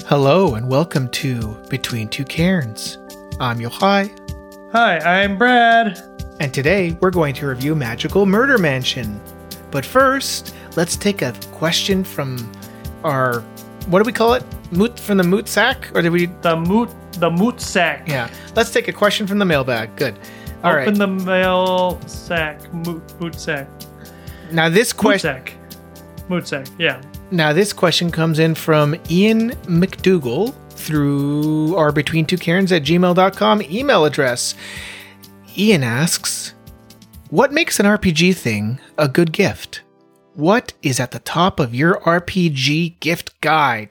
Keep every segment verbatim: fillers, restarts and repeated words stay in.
Hello and welcome to Between Two Cairns. I'm Yochai. Hi, I'm Brad. And today we're going to review Magical Murder Mansion. But first, let's take a question from our, what do we call it? Moot from the moot sack? Or did we? The moot, the moot sack. Yeah. Let's take a question from the mailbag. Good. All Open right. the mail sack. Moot, moot sack. Now this Moot question. sack. Moot sack. Yeah. Now this question comes in from Ian McDougall through our between two cairns at gmail dot com email address. Ian asks, what makes an R P G thing a good gift? What is at the top of your R P G gift guide?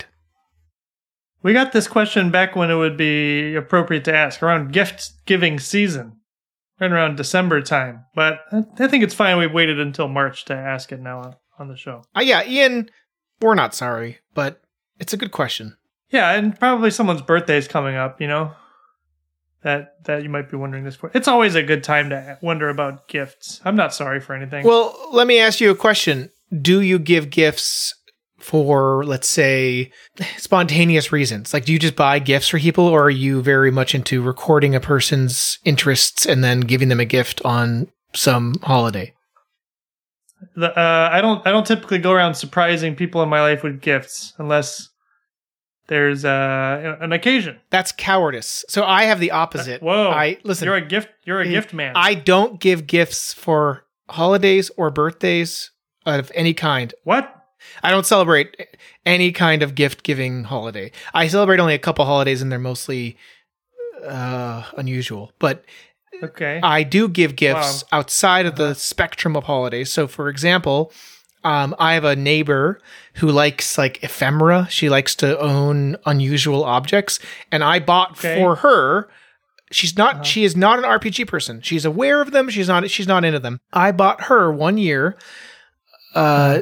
We got this question back when it would be appropriate to ask, around gift giving season, right around December time. But I think it's fine. We've waited until March to ask it now on the show. Uh, yeah, Ian, we're not sorry, but it's a good question. Yeah, and probably someone's birthday is coming up, you know, that that you might be wondering this for. It's always a good time to wonder about gifts. I'm not sorry for anything. Well, let me ask you a question. Do you give gifts for, let's say, spontaneous reasons? Like, do you just buy gifts for people, or are you very much into recording a person's interests and then giving them a gift on some holiday? The, uh, I don't. I don't typically go around surprising people in my life with gifts unless there's uh, an occasion. That's cowardice. So I have the opposite. Uh, whoa! I listen. You're a gift. You're a gift man. I don't give gifts for holidays or birthdays of any kind. What? I don't celebrate any kind of gift-giving holiday. I celebrate only a couple holidays, and they're mostly uh, unusual. But okay, I do give gifts wow. outside of the spectrum of holidays. So, for example, um, I have a neighbor who likes like ephemera. She likes to own unusual objects, and I bought okay. for her. She's not. Uh-huh. She is not an R P G person. She's aware of them. She's not. She's not into them. I bought her one year. Uh,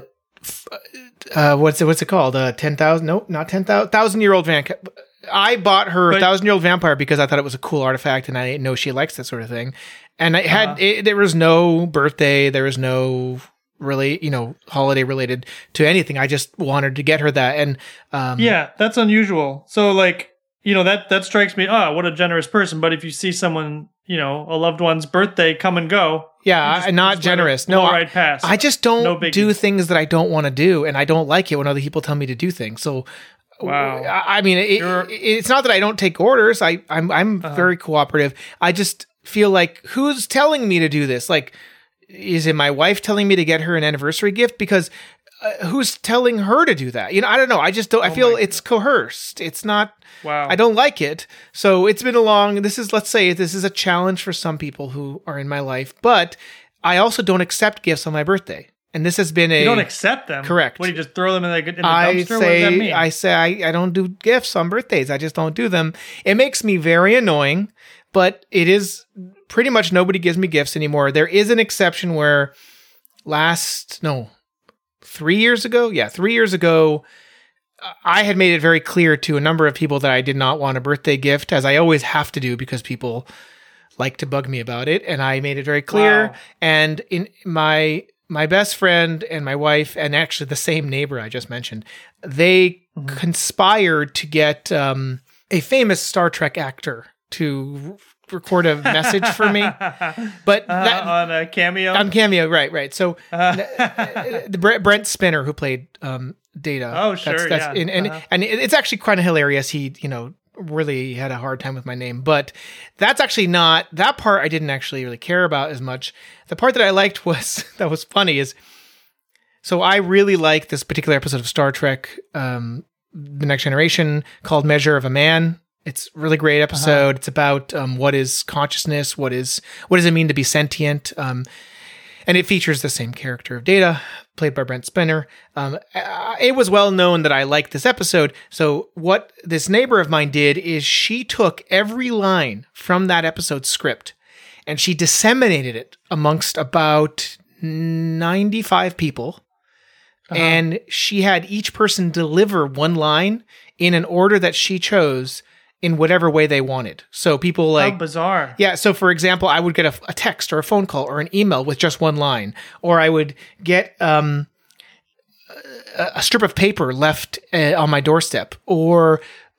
uh, what's it? What's it called? Uh, ten thousand? No, not ten thousand. Thousand year old vampire. I bought her a thousand year old vampire because I thought it was a cool artifact, and I know she likes that sort of thing. And I had uh-huh. it, there was no birthday, there was no really, you know, holiday related to anything. I just wanted to get her that, and um, yeah, that's unusual. So, like, you know, that that strikes me. Oh, what a generous person! But if you see someone, you know, a loved one's birthday come and go. Yeah, just, not just generous. No, I, right past. I just don't no do things that I don't want to do, and I don't like it when other people tell me to do things. So, wow. I, I mean, it, it, it's not that I don't take orders. I, I'm, I'm uh-huh. very cooperative. I just feel like, who's telling me to do this? Like, is it my wife telling me to get her an anniversary gift? Because uh, who's telling her to do that? You know, I don't know. I just don't. I oh feel it's coerced. It's not. Wow. I don't like it. So it's been a long, this is, let's say this is a challenge for some people who are in my life, but I also don't accept gifts on my birthday. And this has been a... You don't accept them? Correct. What, do you just throw them in the, in the dumpster? I Say, what does that mean? I say I, I don't do gifts on birthdays. I just don't do them. It makes me very annoying, but it is pretty much nobody gives me gifts anymore. There is an exception where last, no, three years ago? Yeah, three years ago, I had made it very clear to a number of people that I did not want a birthday gift, as I always have to do because people like to bug me about it. And I made it very clear. Wow. And in my my best friend and my wife, and actually the same neighbor I just mentioned, they mm-hmm. conspired to get um, a famous Star Trek actor to record a message for me, but uh, that, on a cameo, on cameo, right, right. So uh, the Brent Spinner, who played um, Data. Oh, sure, that's, that's, yeah. And, and, uh-huh. and it's actually kind of hilarious. He, you know, really had a hard time with my name, but that's actually not, that part I didn't actually really care about as much. The part that I liked was, that was funny is, so I really like this particular episode of Star Trek, um, The Next Generation, called Measure of a Man. It's a really great episode. Uh-huh. It's about um, what is consciousness, what is what does it mean to be sentient, um, and it features the same character of Data, played by Brent Spinner. Um, it was well known that I liked this episode. So what this neighbor of mine did is she took every line from that episode's script and she disseminated it amongst about ninety-five people. Uh-huh. And she had each person deliver one line in an order that she chose in whatever way they wanted. So people like... How bizarre. Yeah. So for example, I would get a, a text or a phone call or an email with just one line, or I would get um, a, a strip of paper left uh, on my doorstep, or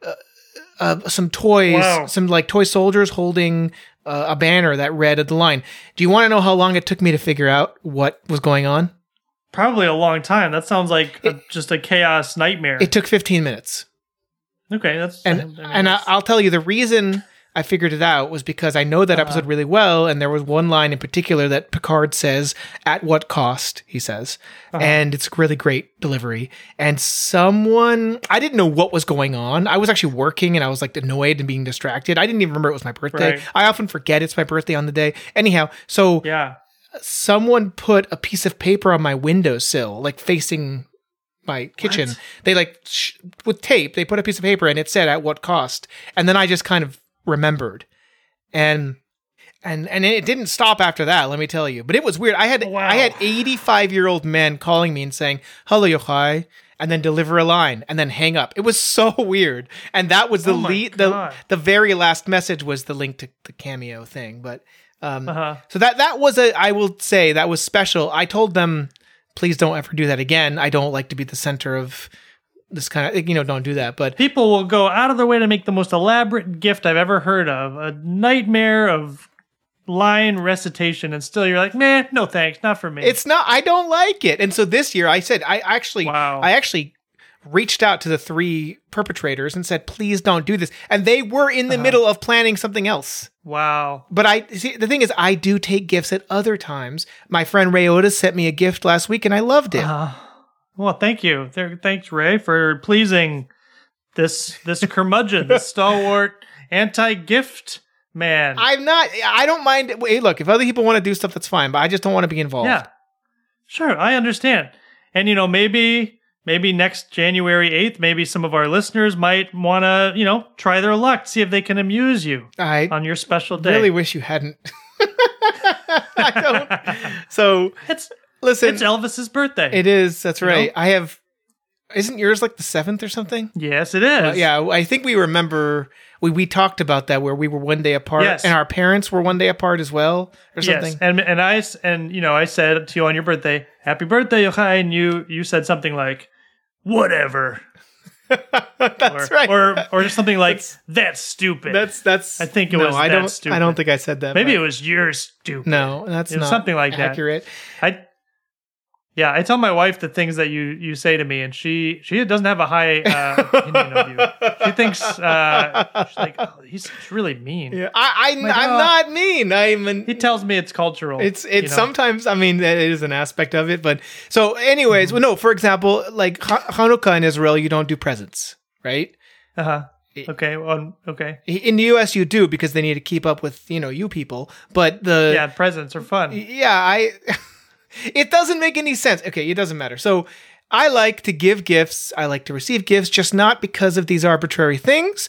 uh, some toys, Wow. some like toy soldiers holding uh, a banner that read the line. Do you want to know how long it took me to figure out what was going on? Probably a long time. That sounds like a, just a chaos nightmare. It took fifteen minutes. Okay, that's And I mean, and I, that's- I'll tell you the reason I figured it out was because I know that episode really well, and there was one line in particular that Picard says, "At what cost?" he says, and it's really great delivery. And someone, I didn't know what was going on. I was actually working, and I was like annoyed and being distracted. I didn't even remember it was my birthday. Right. I often forget it's my birthday on the day. Anyhow, so yeah. someone put a piece of paper on my windowsill, like facing my kitchen. What? They like sh- with tape, they put a piece of paper and it said at what cost. And then I just kind of remembered. And and and it didn't stop after that, let me tell you. But it was weird. I had Wow. I had eighty-five-year-old men calling me and saying, "Hello, Yochai," and then deliver a line and then hang up. It was so weird. And that was the Oh my lead the God. the very last message was the link to the Cameo thing. But um Uh-huh. so that that was a I will say that was special. I told them, please don't ever do that again. I don't like to be the center of this kind of, you know, don't do that. But People will go out of their way to make the most elaborate gift I've ever heard of. A nightmare of line recitation, and still you're like, man, no thanks, not for me. it's not, I don't like it. And so this year I said, I actually, Wow. I actually reached out to the three perpetrators and said, please don't do this. And they were in the middle of planning something else. wow. But I see, the thing is, I do take gifts at other times. My friend Ray Otis sent me a gift last week and I loved it. Uh, well, thank you. There, thanks, Ray, for pleasing this this curmudgeon, this stalwart anti-gift man. I'm not, I don't mind. Hey, look, if other people want to do stuff, that's fine, but I just don't want to be involved. Yeah, sure, I understand. And you know, maybe maybe next January eighth, maybe some of our listeners might want to, you know, try their luck, see if they can amuse you I on your special day. really wish you hadn't. I don't. So It's listen, it's Elvis's birthday. it is. That's You right. know? I have. Isn't yours like the seventh or something? yes, it is. Uh, yeah, I think we remember we we talked about that where we were one day apart, Yes. and our parents were one day apart as well, or something. Yes, and and I s- and you know I said to you on your birthday, "Happy birthday, Yochai," and you you said something like, "Whatever," That's or, right. or or just something like, "That's stupid." that's that's. I think it no, was I that don't. stupid. I don't think I said that. maybe but- it was you're stupid. No, that's It was not something like that. accurate. I yeah, I tell my wife the things that you you say to me, and she she doesn't have a high uh, opinion of you. She thinks uh, she's like, oh, he's really mean. Yeah, I, I My I'm God. not mean. I'm an, He tells me it's cultural. It's you it's know? sometimes. I mean, it is an aspect of it. But so, anyways, well, no. For example, like Ha- Hanukkah in Israel, you don't do presents, right? Uh-huh. Okay. Well, okay. In the U S, you do because they need to keep up with you know you people. But the Yeah, presents are fun. yeah, I. It doesn't make any sense. Okay, it doesn't matter. So I like to give gifts. I like to receive gifts, just not because of these arbitrary things.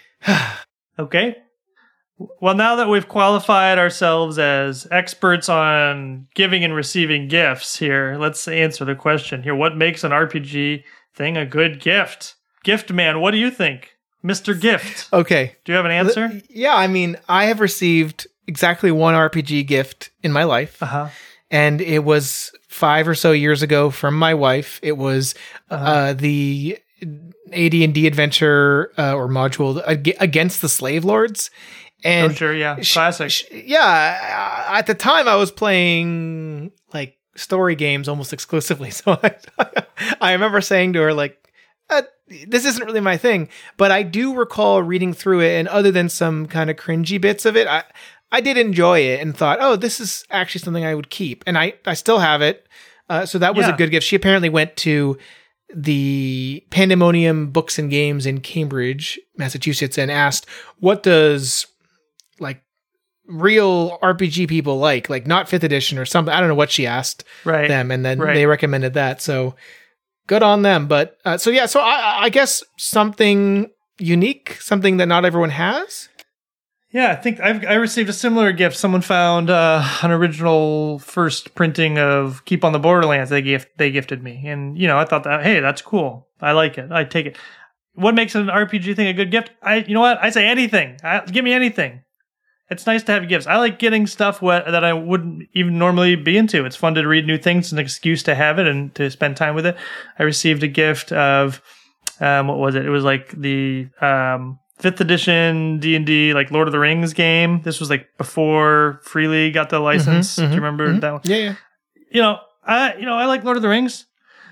Okay. Well, now that we've qualified ourselves as experts on giving and receiving gifts here, let's answer the question here. What makes an R P G thing a good gift? Gift man, what do you think? Mister Gift. Okay. Do you have an answer? Yeah, I mean, I have received exactly one R P G gift in my life. Uh-huh. And it was five or so years ago from my wife. It was uh, the A D and D adventure uh, or module Ag- Against the Slave Lords. And Oh, sure, yeah. sh- Classic. sh- yeah, uh, at the time I was playing like story games almost exclusively. So I, I remember saying to her like, uh, this isn't really my thing, but I do recall reading through it, and other than some kind of cringy bits of it, I I did enjoy it and thought, oh, this is actually something I would keep, and I I still have it. Uh, so that was Yeah. a good gift. She apparently went to the Pandemonium Books and Games in Cambridge, Massachusetts, and asked, what does like real R P G people like, like not fifth edition or something. I don't know what she asked Right. them, and then Right. they recommended that. So good on them. But uh, so yeah, so I, I guess something unique, something that not everyone has. Yeah, I think I've, I received a similar gift. Someone found uh, an original first printing of Keep on the Borderlands. They gift they gifted me, and you know I thought that hey, that's cool. I like it. I take it. What makes an R P G thing a good gift? I you know what I say anything. I, give me anything. It's nice to have gifts. I like getting stuff what, that I wouldn't even normally be into. It's fun to read new things. It's an excuse to have it and to spend time with it. I received a gift of um, what was it? It was like the um, fifth edition D and D, like Lord of the Rings game. This was like before Freely got the license. Mm-hmm, Do you remember mm-hmm. that one? Yeah, yeah. You know, I you know I like Lord of the Rings.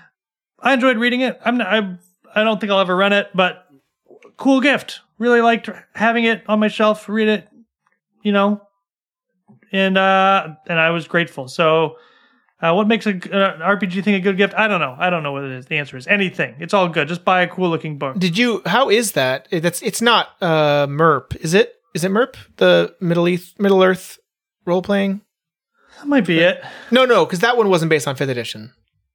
I enjoyed reading it. I'm not, I I don't think I'll ever run it, but cool gift. Really liked having it on my shelf. Read it, you know, and uh, and I was grateful. So, uh, what makes a, an R P G thing a good gift? I don't know. I don't know what it is. The answer is anything. It's all good. Just buy a cool looking book. Did you? How is that? That's it's not uh, MERP, is it? Is it MERP? The Middle Earth Middle Earth role playing? That might be it. No, no, because that one wasn't based on fifth edition.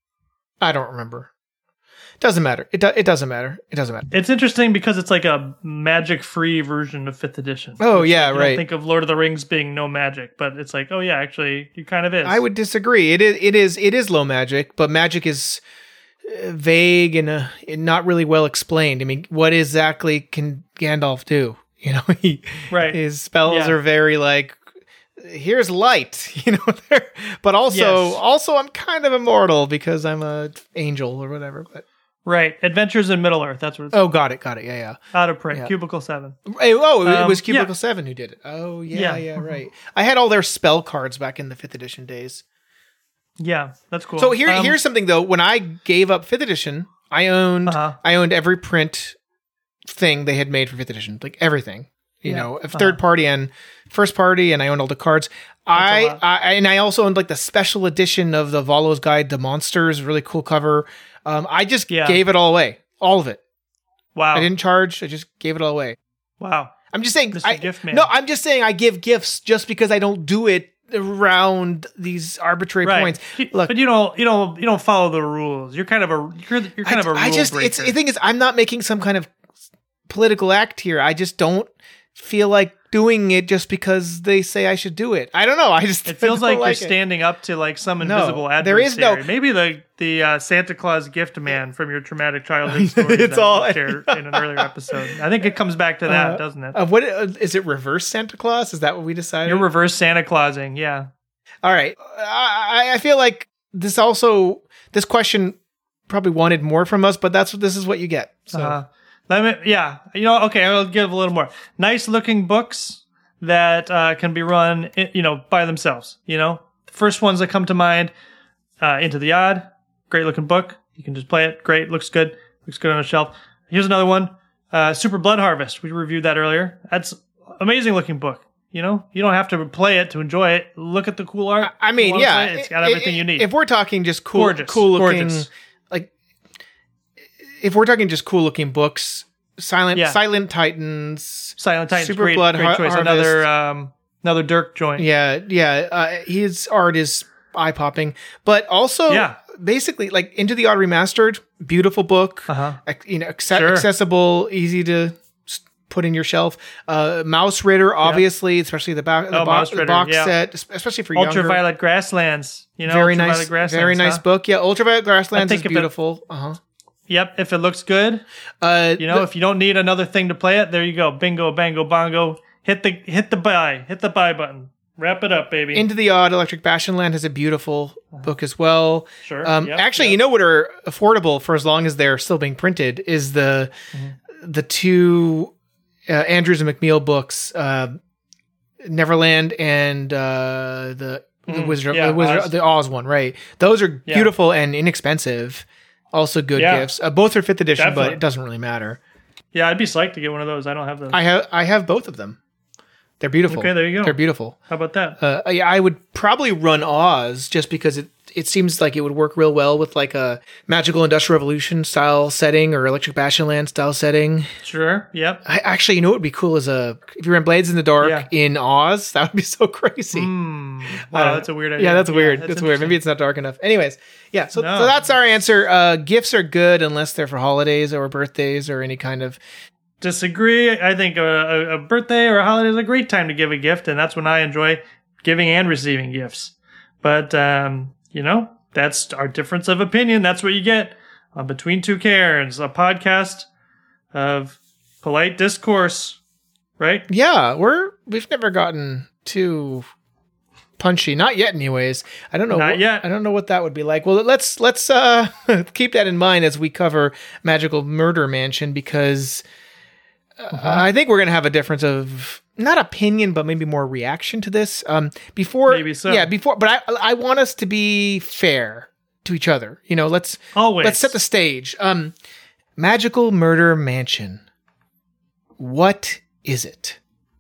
I don't remember. Doesn't matter. It do, it doesn't matter. It doesn't matter. It's interesting because it's like a magic-free version of fifth edition. Oh yeah, like, right. Don't think of Lord of the Rings being no magic, but it's like, oh yeah, actually, it kind of is. I would disagree. It is. It is. It is low magic, but magic is uh, vague and, uh, and not really well explained. I mean, what exactly can Gandalf do? You know, he, right. His spells Yeah. are very like, here's light. You know, there. But also, Yes. also, I'm kind of immortal because I'm a angel or whatever. But Right. Adventures in Middle Earth. That's what it's oh, got it, got it. Yeah, yeah. out of print. Yeah. Cubicle seven. Hey, oh, it Um, was Cubicle yeah. Seven who did it. Oh, yeah, Yeah. yeah, right. I had all their spell cards back in the fifth edition days. Yeah, that's cool. So here, Um, here's something though. When I gave up fifth edition, I owned, Uh-huh. I owned every print thing they had made for fifth edition, like everything. You Yeah. know, Uh-huh. third party and first party, and I owned all the cards. I, lot. I and I also owned like the special edition of the Volo's Guide to Monsters, really cool cover. Um, I just Yeah. gave it all away, all of it. Wow. I didn't charge. I just gave it all away. Wow. I'm just saying. Mister I, Gift Man. No, I'm just saying I give gifts just because I don't do it around these arbitrary Right. points. You- Look, but you don't you don't you don't follow the rules. You're kind of a you're you're kind I, of a rule I just breaker. it's the thing is I'm not making some kind of political act here. I just don't feel like doing it just because they say I should do it. I don't know. I just It feels don't like, like you're it. standing up to like some No, invisible adversary. there is no- Maybe the the uh, Santa Claus gift man from your traumatic childhood stories It's that all- you shared in an earlier episode. I think it comes back to that, Uh, doesn't it? Uh, what uh, is it? Reverse Santa Claus? Is that what we decided? You're reverse Santa Clausing, yeah. All right. I, I feel like this also this question probably wanted more from us, but that's what this is what you get. So Uh, let me, yeah, you know, okay, I'll give a little more. Nice looking books that uh, can be run, i- you know, by themselves. You know, first ones that come to mind: uh, Into the Odd, great looking book. You can just play it. Great, looks good, looks good on a shelf. Here's another one: uh, Super Blood Harvest. We reviewed that earlier. That's amazing looking book. You know, you don't have to play it to enjoy it. Look at the cool art. I mean, You wanna yeah, play it? It's got i- everything i- you need. If we're talking just cool, Gorgeous, cool looking, gorgeous. like if we're talking just cool looking books, Silent Yeah. Silent Titans, Silent Titans, Super great, Blood great Har- choice. Harvest. Another um, another Dirk joint. yeah, yeah, uh, his art is eye popping, but also Yeah. basically like Into the Odd Remastered, beautiful book, Uh-huh. ac- you know, acce- Sure. accessible, easy to s- put in your shelf. Uh, Mouse Ritter, obviously, especially the back, the, Oh, bo- Mouse the Ritter, box yeah. set, es- especially for younger. Ultraviolet Grasslands. You know, Very Ultraviolet nice, Grasslands, very nice huh? book. Yeah, Ultraviolet Grasslands think is if it- beautiful. Uh huh. Yep, if it looks good, Uh, you know, if you don't need another thing to play it, there you go. Bingo, bango, bongo. Hit the hit the buy, hit the buy button. Wrap it up, baby. Into the Odd Electric Bastion Land has a beautiful book as well. Sure. Um, Yep, actually, yep. you know what are affordable for as long as they're still being printed is the Mm-hmm. the two uh, Andrews and McNeil books, uh, Neverland and uh, the the Mm, Wizard, yeah, the Wizard, Oz. the Oz one, right? Those are Yeah. beautiful and inexpensive. Also good Yeah. gifts. Uh, both are fifth edition, but Definitely. it doesn't really matter. Yeah, I'd be psyched to get one of those. I don't have those. I have I have both of them. They're beautiful. Okay, there you go. They're beautiful. How about that? Uh, I, I would probably run Oz just because it it seems like it would work real well with like a magical industrial revolution style setting or electric bastion land style setting. Sure. Yep. I actually, you know what would be cool is a if you ran Blades in the Dark Yeah. in Oz, that would be so crazy. Hmm. I Wow, don't that's know. a weird idea. Yeah, that's weird. that's that's weird. Maybe it's not dark enough. Anyways, yeah. So, No. so that's our answer. Uh, gifts are good unless they're for holidays or birthdays or any kind of. Disagree. I think a, a, a birthday or a holiday is a great time to give a gift, and that's when I enjoy giving and receiving gifts. But um, you know, that's our difference of opinion. That's what you get on Between Two Cairns, a podcast of polite discourse, right? Yeah, we're we've never gotten too punchy, not yet. Anyways, I don't know. Not what, yet. I don't know what that would be like. Well, let's let's uh, keep that in mind as we cover Magical Murder Mansion because uh, I think we're going to have a difference of not opinion, but maybe more reaction to this. Um, before, Maybe so. yeah, before, but I, I want us to be fair to each other. You know, let's Always. let's set the stage. Um, Magical Murder Mansion. What is it?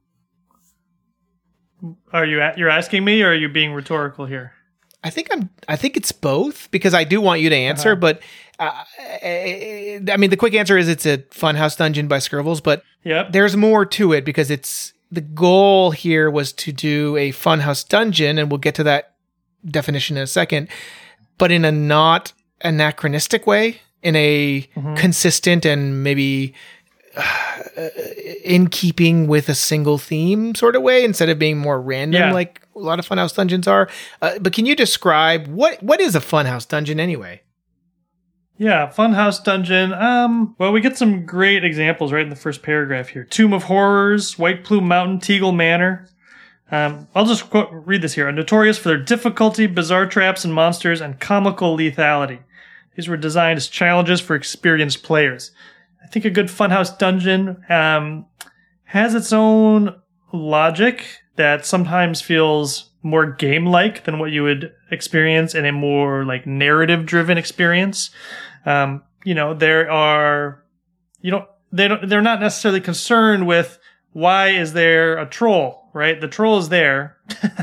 Are you a- you're asking me, or are you being rhetorical here? I think I'm. I think it's both because I do want you to answer. Uh-huh. But uh, I mean, the quick answer is it's a Funhouse Dungeon by Scribbles. But Yep. there's more to it because it's the goal here was to do a Funhouse Dungeon, and we'll get to that definition in a second. But in a not anachronistic way, in a Mhm. consistent and maybe uh, in keeping with a single theme sort of way, instead of being more random Yeah. like a lot of Funhouse Dungeons are. Uh, but can you describe what what is a Funhouse Dungeon anyway? Yeah, Funhouse Dungeon. Um, well, we get some great examples right in the first paragraph here. Tomb of Horrors, White Plume Mountain, Teagle Manor. Um, I'll just quote, read this here. Notorious for their difficulty, bizarre traps and monsters, and comical lethality. These were designed as challenges for experienced players. I think a good Funhouse Dungeon um, has its own logic that sometimes feels more game-like than what you would experience in a more like narrative-driven experience. Um, you know, there are, you know, they don't, they're not necessarily concerned with why is there a troll, right? The troll is there,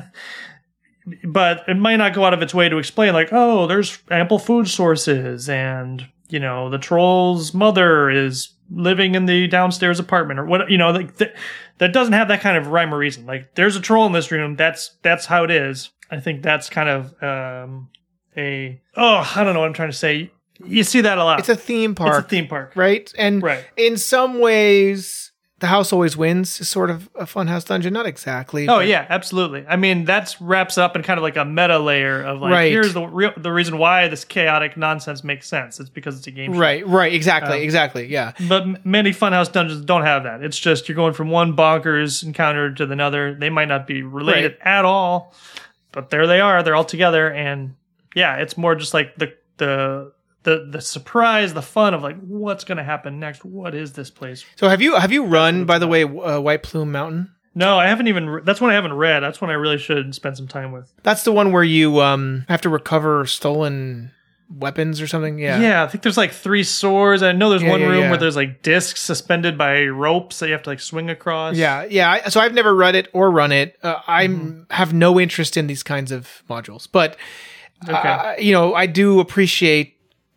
but it might not go out of its way to explain like, oh, there's ample food sources and, you know, the troll's mother is living in the downstairs apartment or what, you know, like th- that doesn't have that kind of rhyme or reason. Like there's a troll in this room. That's, that's how it is. I think that's kind of, um, a, oh, I don't know what I'm trying to say. You see that a lot. It's a theme park. It's a theme park. right? And Right. in some ways, The House Always Wins is sort of a Funhouse Dungeon. Not exactly. Oh but- yeah, absolutely. I mean, that's wraps up in kind of like a meta layer of like, Right. here's the real, the reason why this chaotic nonsense makes sense. It's because it's a game show. Right, right, exactly, Um, exactly, yeah. But m- many Funhouse dungeons don't have that. It's just you're going from one bonkers encounter to another. They might not be related at all, but there they are. They're all together, and yeah, it's more just like the the the the surprise, the fun of like what's going to happen next. What is this place? So have you have you run, by the way, uh, White Plume Mountain? No, I haven't even. Re- that's one I haven't read. That's one I really should spend some time with. That's the one where you um have to recover stolen weapons or something. Yeah, Yeah, I think there's like three swords. I know there's Yeah, one yeah, room yeah. where there's like discs suspended by ropes that you have to like swing across. yeah, yeah. I, so I've never read it or run it. Uh, I Mm-hmm. have no interest in these kinds of modules, but Okay. uh, you know, I do appreciate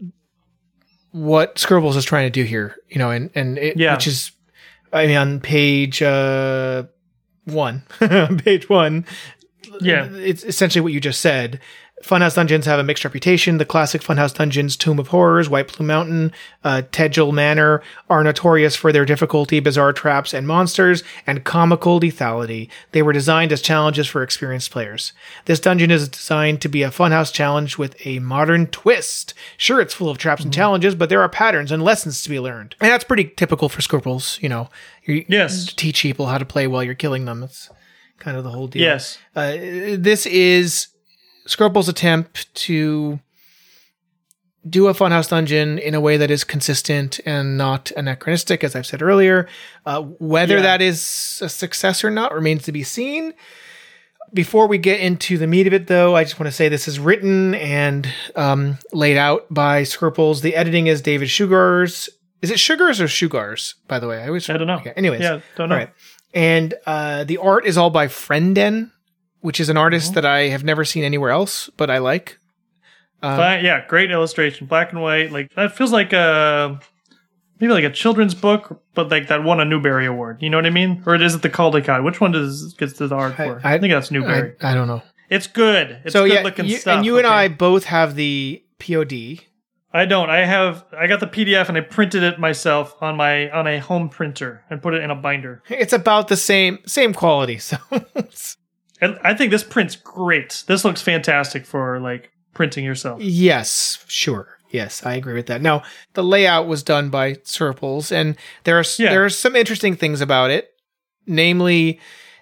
what Scribbles is trying to do here. You know, and and it, Yeah. which is, I mean, on page uh, one, page one. Yeah. It's essentially what you just said. Funhouse Dungeons have a mixed reputation. The classic Funhouse Dungeons, Tomb of Horrors, White Plume Mountain, uh, Teagle Manor are notorious for their difficulty, bizarre traps and monsters, and comical lethality. They were designed as challenges for experienced players. This dungeon is designed to be a Funhouse challenge with a modern twist. Sure, it's full of traps and challenges, but there are patterns and lessons to be learned. And that's pretty typical for Scribbles. You know, you Yes. teach people how to play while you're killing them. It's kind of the whole deal. Yes. Uh, this is Scribbles' attempt to do a Funhouse Dungeon in a way that is consistent and not anachronistic, as I've said earlier. Uh, whether Yeah. that is a success or not remains to be seen. Before we get into the meat of it, though, I just want to say this is written and um, laid out by Scribbles. The editing is David Sugars. Is it Sugars or Sugars, by the way? I always I don't know. Okay, anyways. Yeah, don't know. All right. And uh, the art is all by Frenden, which is an artist Mm-hmm. that I have never seen anywhere else, but I like. Um, But, yeah, great illustration, black and white. Like that feels like a maybe like a children's book, but like that won a Newbery Award. You know what I mean? Or is it the Caldecott? Which one does gets the art I- for? I, I- think that's Newbery. I, I don't know. it's good. It's so good yeah, looking you, stuff. and you and okay? I both have the P O D. I don't. I have. I got the P D F and I printed it myself on my on a home printer and put it in a binder. It's about the same same quality. So And I think this print's great. This looks fantastic for like printing yourself. yes, sure. Yes, I agree with that. Now, the layout was done by Scribbles, and there are Yeah. there are some interesting things about it. Namely,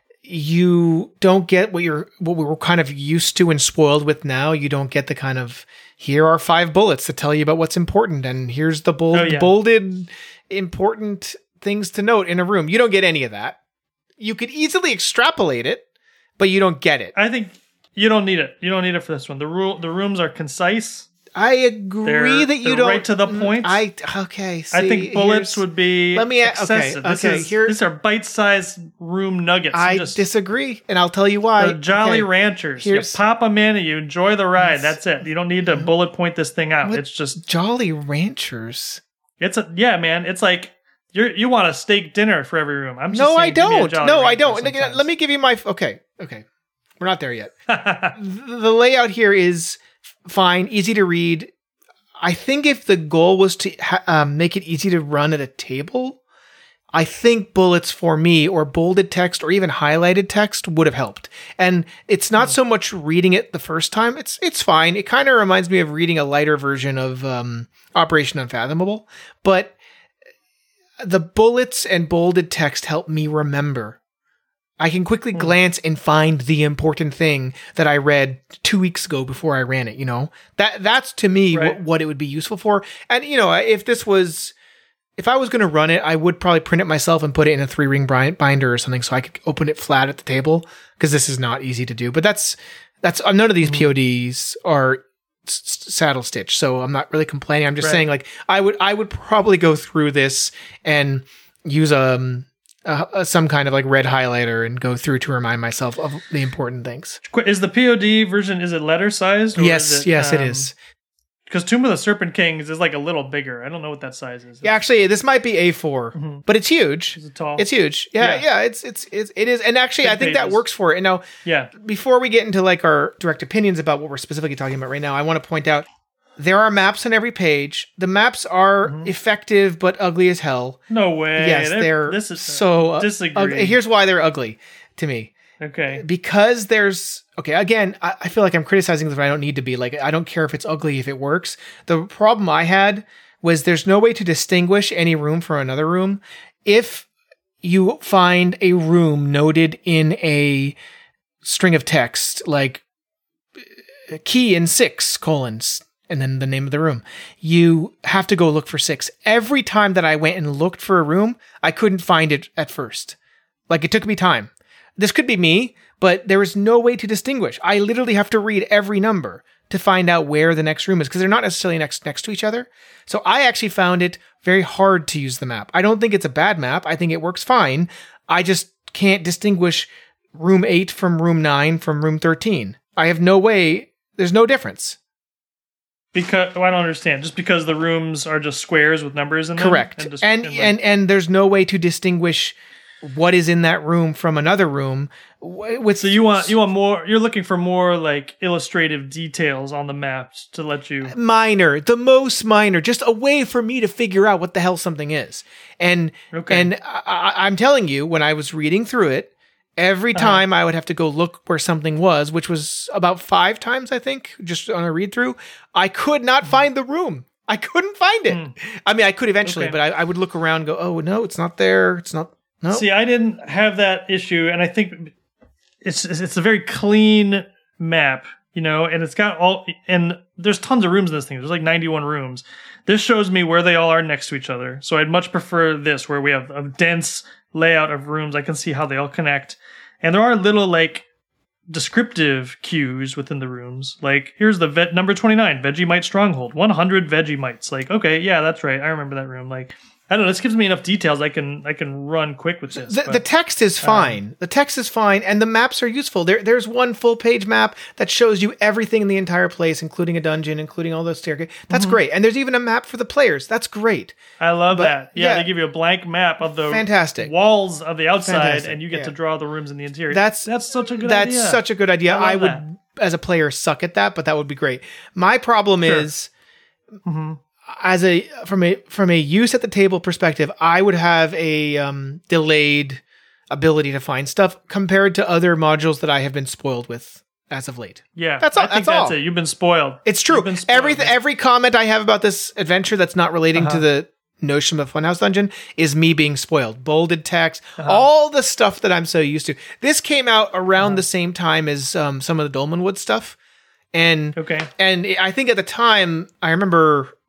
you don't get what you're what we were kind of used to and spoiled with now. You don't get the kind of here are five bullets to tell you about what's important, and here's the bold Oh, yeah. bolded important things to note in a room. You don't get any of that. You could easily extrapolate it, but you don't get it. I think you don't need it. You don't need it for this one. The rule, the rooms are concise. I agree they're, that you they're don't right to the point. I okay. See, I think bullets would be let me excessive. Okay, this okay. Is, Here, these are bite-sized room nuggets. I just, disagree, and I'll tell you why. The Jolly okay. Ranchers. You Here's, pop them in and you enjoy the ride. That's it. You don't need to bullet point this thing out. What? It's just Jolly Ranchers. It's a yeah, man. It's like you you want a steak dinner for every room. I'm just no, saying, I don't. No, I don't. Sometimes. Let me give you my okay. Okay, we're not there yet. the, the layout here is fine, easy to read. I think if the goal was to ha- um, make it easy to run at a table, I think bullets for me or bolded text or even highlighted text would have helped. And it's not so much reading it the first time. It's it's fine. It kind of reminds me of reading a lighter version of um, Operation Unfathomable. But the bullets and bolded text help me remember. I can quickly mm. glance and find the important thing that I read two weeks ago before I ran it. You know, that that's to me right. what, what it would be useful for. And, you know, if this was, if I was going to run it, I would probably print it myself and put it in a three ring binder or something so I could open it flat at the table, because this is not easy to do. But that's, that's, uh, none of these mm. P O Ds are s- saddle stitch. So I'm not really complaining. I'm just right. saying, like, I would, I would probably go through this and use, um, Uh, some kind of like red highlighter and go through to remind myself of the important things. Is the P O D version, is it letter sized? Yes, it, yes, um, it is. Because Tomb of the Serpent Kings is like a little bigger. I don't know what that size is. Yeah, actually, this might be A four, mm-hmm. but it's huge. Is it tall? It's huge. Yeah, yeah, yeah it's, it's it's it is. And actually, Big I think pages. That works for it. And now, yeah. before we get into like our direct opinions about what we're specifically talking about right now, I want to point out there are maps on every page. The maps are mm-hmm. effective but ugly as hell. No way. Yes, they're, they're this is so disagree. Ugly. Here's why they're ugly to me. Okay. Because there's okay. Again, I, I feel like I'm criticizing this, but I don't need to be. Like, I don't care if it's ugly if it works. The problem I had was there's no way to distinguish any room from another room. If you find a room noted in a string of text like key in six colons. And then the name of the room. You have to go look for six. Every time that I went and looked for a room, I couldn't find it at first. Like, it took me time. This could be me, but there is no way to distinguish. I literally have to read every number to find out where the next room is, because they're not necessarily next next to each other. So I actually found it very hard to use the map. I don't think it's a bad map. I think it works fine. I just can't distinguish room eight from room nine from room thirteen. I have no way. There's no difference. Because well, I don't understand. Just because the rooms are just squares with numbers in them? Correct. And just, and, and, like, and and there's no way to distinguish what is in that room from another room. With so you want you want more you're looking for more like illustrative details on the maps to let you minor, the most minor, just a way for me to figure out what the hell something is. And okay. and I, I'm telling you, when I was reading through it, every time uh-huh. I would have to go look where something was, which was about five times, I think, just on a read through. I could not find the room. I couldn't find it. Mm. I mean, I could eventually, okay. but I, I would look around and go, oh, no, it's not there. It's not. No. See, I didn't have that issue. And I think it's it's a very clean map, you know, and it's got all, and there's tons of rooms in this thing. There's like ninety-one rooms. This shows me where they all are next to each other. So I'd much prefer this, where we have a dense layout of rooms. I can see how they all connect. And there are little like descriptive cues within the rooms. Like, here's the vet number twenty-nine, Vegemite Stronghold, one hundred Vegemites. Like, okay, yeah, that's right. I remember that room. Like, I don't know. This gives me enough details. I can I can run quick with this. The, but, the text is fine. Um, the text is fine, and the maps are useful. There, there's one full page map that shows you everything in the entire place, including a dungeon, including all those staircases. That's mm-hmm. great. And there's even a map for the players. That's great. I love but, that. Yeah, yeah, they give you a blank map of the fantastic walls of the outside, fantastic. and you get yeah. to draw the rooms in the interior. That's that's such a good that's idea. That's such a good idea. I, I would, that. as a player, suck at that, but that would be great. My problem sure. is. Mm-hmm. As a from a from a use at the table perspective, I would have a um, delayed ability to find stuff compared to other modules that I have been spoiled with as of late. Yeah, that's all. I think that's, that's all. it. You've been spoiled. It's true. Been spoiled, every every comment I have about this adventure that's not relating uh-huh. to the notion of Funhouse Dungeon is me being spoiled. Bolded text, uh-huh. all the stuff that I'm so used to. This came out around uh-huh. the same time as um, some of the Dolmenwood stuff, and okay, and I think at the time I remember.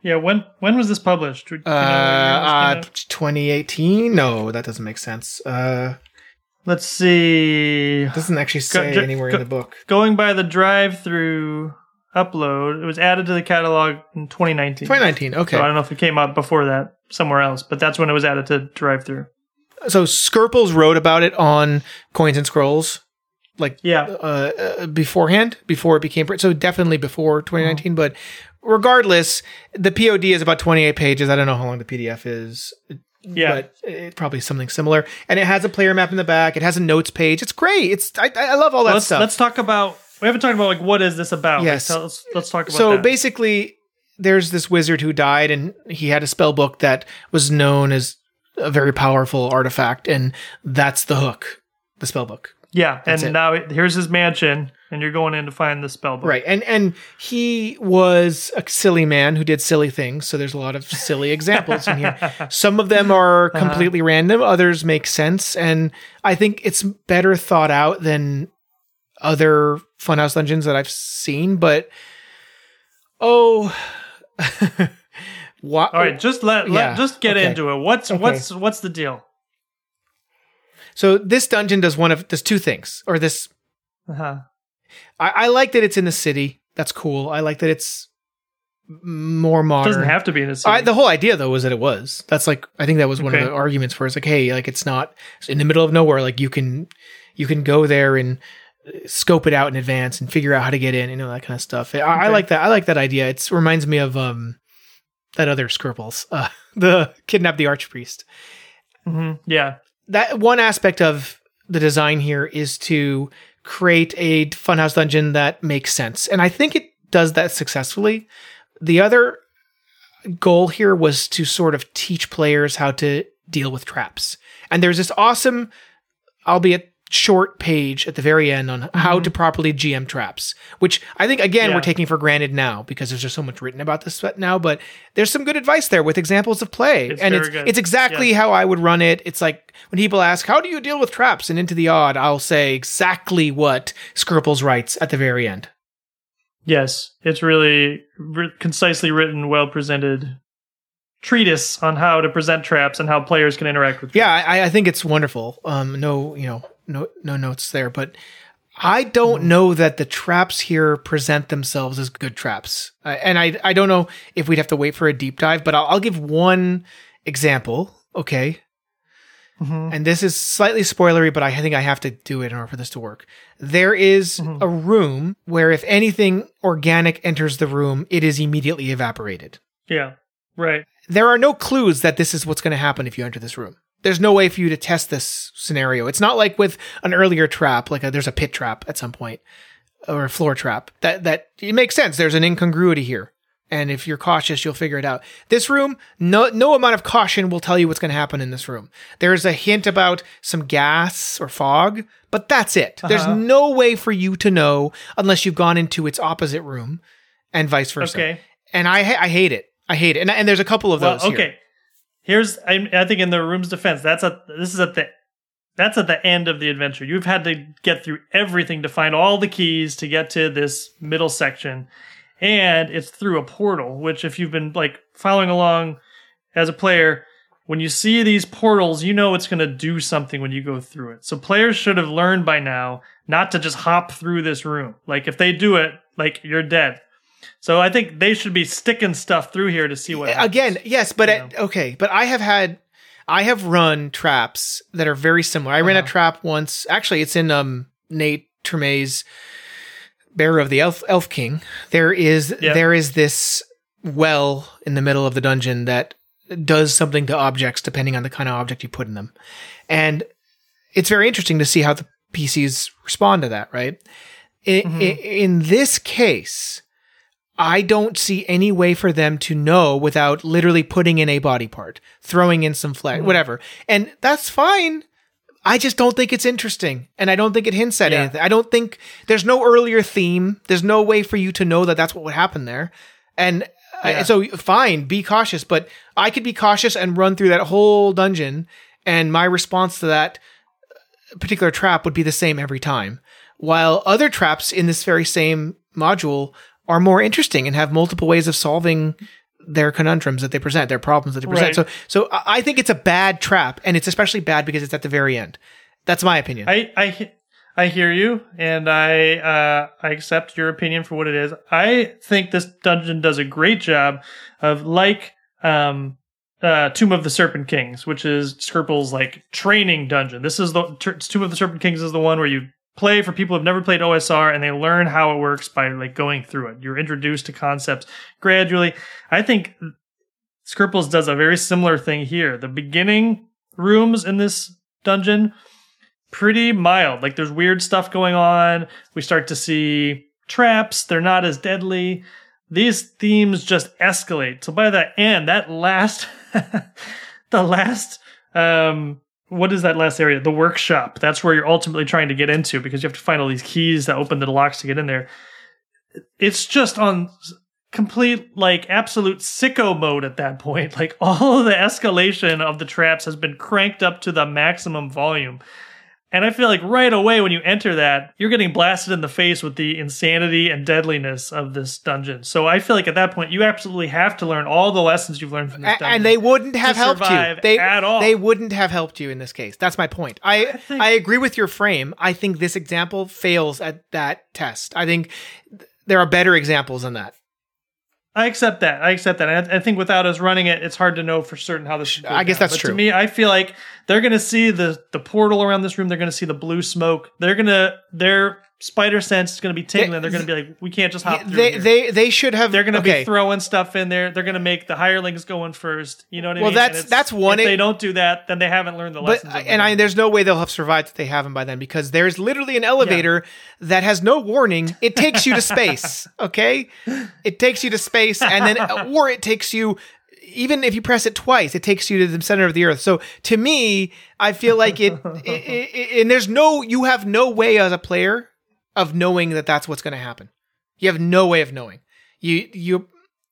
Yeah, when when was this published? Do you know Uh, what year this uh, came out? twenty eighteen? No, that doesn't make sense. Uh, Let's see. it doesn't actually say Go- anywhere go- in the book. Going by the drive-through upload, it was added to the catalog in twenty nineteen. twenty nineteen, okay. So I don't know if it came out before that somewhere else, but that's when it was added to drive-through. So Skirples wrote about it on Coins and Scrolls, like Yeah. uh, uh, beforehand, before it became print. So definitely before twenty nineteen. Mm-hmm. But regardless, the P O D is about twenty-eight pages. I don't know how long the P D F is. Yeah. But it's probably something similar. And it has a player map in the back. It has a notes page. It's great. It's I, I love all that let's, stuff. Let's talk about. We haven't talked about like what is this about. Like, Yes. tell- let's, let's talk about so that. basically, there's this wizard who died, and he had a spell book that was known as a very powerful artifact, and that's the hook, the spell book. Yeah, That's and it. now it, here's his mansion, and you're going in to find the spell book. Right. And and he was a silly man who did silly things. So there's a lot of silly examples in here. Some of them are completely random, others make sense. And I think it's better thought out than other Funhouse dungeons that I've seen. But oh wha- All right, just let, Yeah, let just get okay. into it. What's Okay. what's what's the deal? So this dungeon does one of does two things. Or this Uh-huh. I, I like that it's in the city. That's cool. I like that it's more It modern. doesn't have to be in a city. I, the whole idea though was that it was. That's like I think that was one Okay. of the arguments for it. It's like, hey, like it's not in the middle of nowhere. Like you can you can go there and scope it out in advance and figure out how to get in, you know, that kind of stuff. I, I Okay. like that. I like that idea. It reminds me of um that other Skirples, uh, the Kidnap the Archpriest. Mhm. Yeah. That one aspect of the design here is to create a Funhouse dungeon that makes sense, and I think it does that successfully. The other goal here was to sort of teach players how to deal with traps. And there's this awesome, albeit short page at the very end on how to properly G M traps, which I think, again, Yeah. we're taking for granted now because there's just so much written about this now, but there's some good advice there with examples of play. It's and very it's good. it's exactly Yes. how I would run it. It's like when people ask, how do you deal with traps? And Into the Odd, I'll say exactly what Skirples writes at the very end. Yes, it's really re- concisely written, well presented treatise on how to present traps and how players can interact with. Yeah, I, I think it's wonderful. Um, no, you know, no, no notes there, but I don't know that the traps here present themselves as good traps, uh, and I, I don't know if we'd have to wait for a deep dive. But I'll, I'll give one example, okay? Mhm. And this is slightly spoilery, but I think I have to do it in order for this to work. There is a room where if anything organic enters the room, it is immediately evaporated. Yeah, right. There are no clues that this is what's going to happen if you enter this room. There's no way for you to test this scenario. It's not like with an earlier trap, like a, there's a pit trap at some point or a floor trap. That that it makes sense. There's an incongruity here. And if you're cautious, you'll figure it out. This room, no no amount of caution will tell you what's going to happen in this room. There's a hint about some gas or fog, but that's it. There's Uh-huh. no way for you to know unless you've gone into its opposite room and vice versa. Okay. And I ha- I hate it. I hate it. And, and there's a couple of Well, those here. okay. Here's I, I think in the room's defense, that's at this is at the that's at the end of the adventure. You've had to get through everything to find all the keys to get to this middle section. And it's through a portal, which if you've been like following along as a player, when you see these portals, you know it's going to do something when you go through it. So players should have learned by now not to just hop through this room. Like if they do it, like you're dead. So I think they should be sticking stuff through here to see what happens. Again, yes, but You it, okay, but I have had, I have run traps that are very similar. I ran a Uh-huh. trap once. Actually, it's in um Nate Tremay's Bearer of the Elf Elf King. There is Yep. there is this well in the middle of the dungeon that does something to objects depending on the kind of object you put in them, and it's very interesting to see how the P Cs respond to that. Right? In, Mhm. in, in this case, I don't see any way for them to know without literally putting in a body part, throwing in some flesh, Mhm. whatever. And that's fine. I just don't think it's interesting. And I don't think it hints at Yeah. anything. I don't think there's no earlier theme. There's no way for you to know that that's what would happen there. And uh, Yeah. so fine, be cautious, but I could be cautious and run through that whole dungeon. And my response to that particular trap would be the same every time. While other traps in this very same module are more interesting and have multiple ways of solving their conundrums that they present, their problems that they present. Right. So, so I I think it's a bad trap, and it's especially bad because it's at the very end. That's my opinion. I I, I hear you, and I uh, I accept your opinion for what it is. I think this dungeon does a great job of, like um, uh, Tomb of the Serpent Kings, which is Skirple's like training dungeon. This is the Tomb of the Serpent Kings is the one where you play for people who've never played O S R, and they learn how it works by like going through it. You're introduced to concepts gradually. I think Skirples does a very similar thing here. The beginning rooms in this dungeon, pretty mild. Like there's weird stuff going on. We start to see traps. They're not as deadly. These themes just escalate. So by the end, that last, the last, um, what is that last area? The workshop. That's where you're ultimately trying to get into because you have to find all these keys that open the locks to get in there. It's just on complete, like, absolute sicko mode at that point. Like, all of the escalation of the traps has been cranked up to the maximum volume. And I feel like right away when you enter that, you're getting blasted in the face with the insanity and deadliness of this dungeon. So I feel like at that point, you absolutely have to learn all the lessons you've learned from this dungeon. And they wouldn't have helped you. They, at all. They wouldn't have helped you in this case. That's my point. I, I, think, I agree with your frame. I think this example fails at that test. I think there are better examples than that. I accept that. I accept that. And I think without us running it, it's hard to know for certain how this should go I guess down. that's but true. To me, I feel like they're going to see the the portal around this room. They're going to see the blue smoke. They're going to, their spider sense is going to be tingling. They, they're going to be like, we can't just hop through they, here. They they should have. They're going to okay. be throwing stuff in there. They're going to make the hirelings going first. You know what I well, mean? Well, that's that's one. If it, they don't do that, then they haven't learned the but, lessons. And I, there's no way they'll have survived if they haven't by then, because there's literally an elevator yeah. that has no warning. It takes you to space. Okay, it takes you to space, and then or it takes you. Even if you press it twice, it takes you to the center of the earth. So to me, I feel like it, it, it, it and there's no, you have no way as a player of knowing that that's what's going to happen. You have no way of knowing. You, you,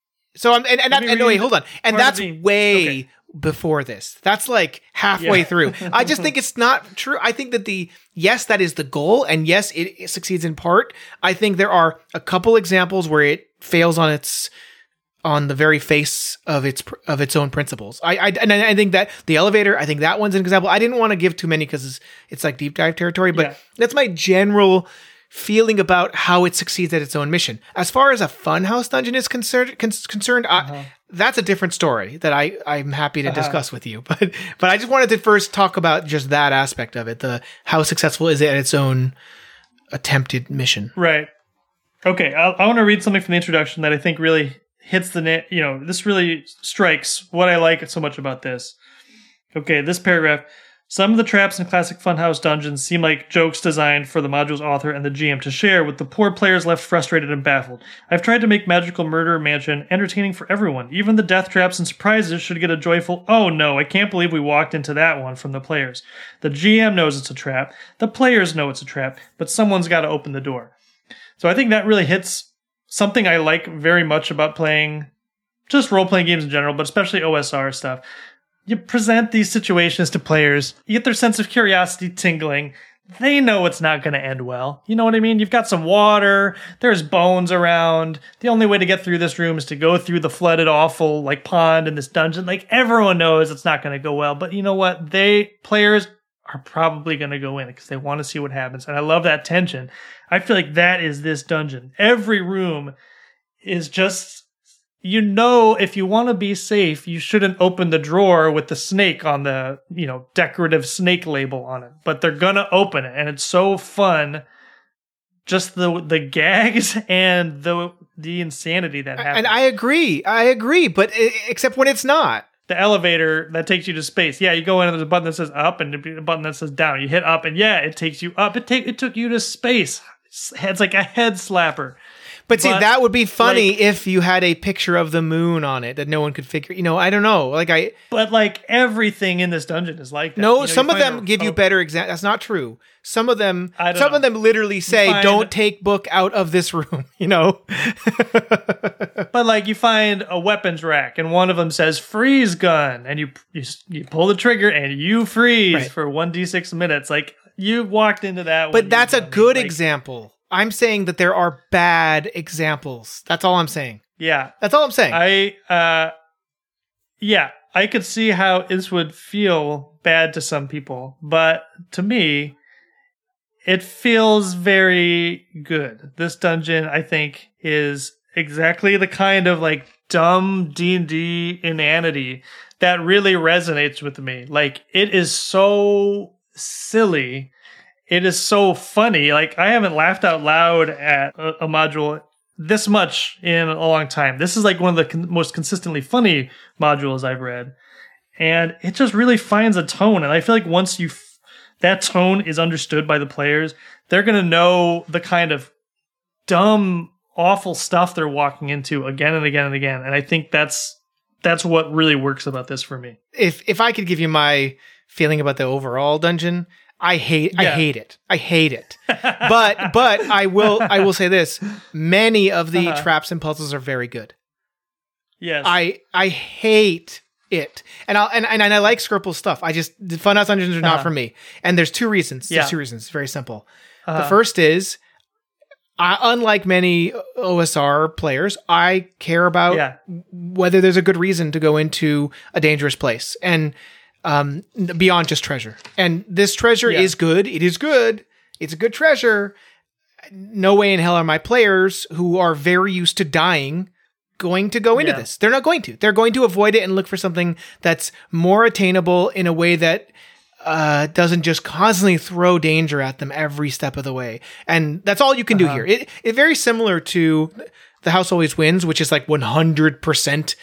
so I'm, and, and, that, and no, wait, hold on. And that's way okay. before this. That's like halfway yeah. through. I just think it's not true. I think that the, yes, that is the goal. And yes, it, it succeeds in part. I think there are a couple examples where it fails on its, on the very face of its of its own principles. I, I and I think that the elevator, I think that one's an example. I didn't want to give too many because it's, it's like deep dive territory, but yeah. that's my general feeling about how it succeeds at its own mission. As far as a funhouse dungeon is concerned, con- concerned, uh-huh. I, that's a different story that I I'm happy to uh-huh. discuss with you. But but I just wanted to first talk about just that aspect of it, the how successful is it at its own attempted mission. Right. Okay. I'll, I want to read something from the introduction that I think really hits the net, you know, this really strikes what I like so much about this. Okay, this paragraph. Some of the traps in classic Funhouse dungeons seem like jokes designed for the module's author and the G M to share with the poor players left frustrated and baffled. I've tried to make Magical Murder Mansion entertaining for everyone. Even the death traps and surprises should get a joyful, oh no, I can't believe we walked into that one from the players. The G M knows it's a trap. The players know it's a trap, but someone's got to open the door. So I think that really hits something I like very much about playing just role-playing games in general, but especially O S R stuff. You present these situations to players, you get their sense of curiosity tingling. They know it's not going to end well. You know what I mean? You've got some water, there's bones around. The only way to get through this room is to go through the flooded, awful like pond in this dungeon. Like everyone knows it's not going to go well, but you know what? They, players are probably going to go in because they want to see what happens. And I love that tension. I feel like that is this dungeon. Every room is just, you know, if you want to be safe, you shouldn't open the drawer with the snake on the, you know, decorative snake label on it. But they're going to open it. And it's so fun. Just the the gags and the the insanity that happens. And I agree. I agree. But except when it's not. The elevator that takes you to space. Yeah, you go in and there's a button that says up and a button that says down. You hit up and yeah, it takes you up. It take it took you to space. It's like a head slapper. But see, but, that would be funny like, if you had a picture of the moon on it that no one could figure. You know, I don't know. Like I. But like everything in this dungeon is like that. No, you know, some of them a, give you oh, better examples. That's not true. Some of them, some know. of them literally say, find, "Don't take book out of this room." You know. But like you find a weapons rack, and one of them says "freeze gun," and you you you pull the trigger, and you freeze right. for one d six minutes. Like you walked into that. But that's a good like, example. I'm saying that there are bad examples. That's all I'm saying. Yeah. That's all I'm saying. I, uh, yeah, I could see how this would feel bad to some people, but to me, it feels very good. This dungeon, I think, is exactly the kind of like dumb D and D inanity that really resonates with me. Like, it is so silly. It is so funny. Like, I haven't laughed out loud at a, a module this much in a long time. This is like one of the con- most consistently funny modules I've read. And it just really finds a tone. And I feel like once you f- that tone is understood by the players, they're going to know the kind of dumb, awful stuff they're walking into again and again and again. And I think that's that's what really works about this for me. If if I could give you my feeling about the overall dungeon, I hate Yeah. I hate it. I hate it. but but I will I will say this. Many of the Uh-huh. traps and puzzles are very good. Yes. I I hate it. And I'll and, and I like Scripple's stuff. I just the Funhouse Dungeons are not Uh-huh. for me. And there's two reasons. Yeah. There's two reasons. It's very simple. Uh-huh. The first is I, unlike many O S R players, I care about Yeah. whether there's a good reason to go into a dangerous place and um, beyond just treasure. And this treasure Yeah. is good. It is good. It's a good treasure. No way in hell are my players who are very used to dying going to go into Yeah. this. They're not going to. They're going to avoid it and look for something that's more attainable in a way that uh, doesn't just constantly throw danger at them every step of the way. And that's all you can Uh-huh. do here. It, it's very similar to The House Always Wins, which is like one hundred percent.